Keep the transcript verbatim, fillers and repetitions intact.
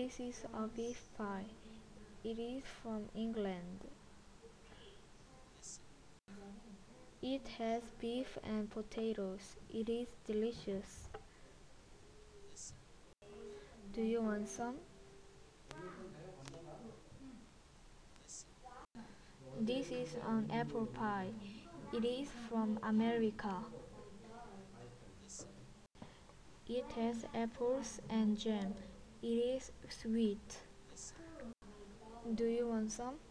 This is a beef pie. It is from England. It has beef and potatoes. It is delicious. Do you want some? This is an apple pie. It is from America. It has apples and jam. It is sweet. Do you want some?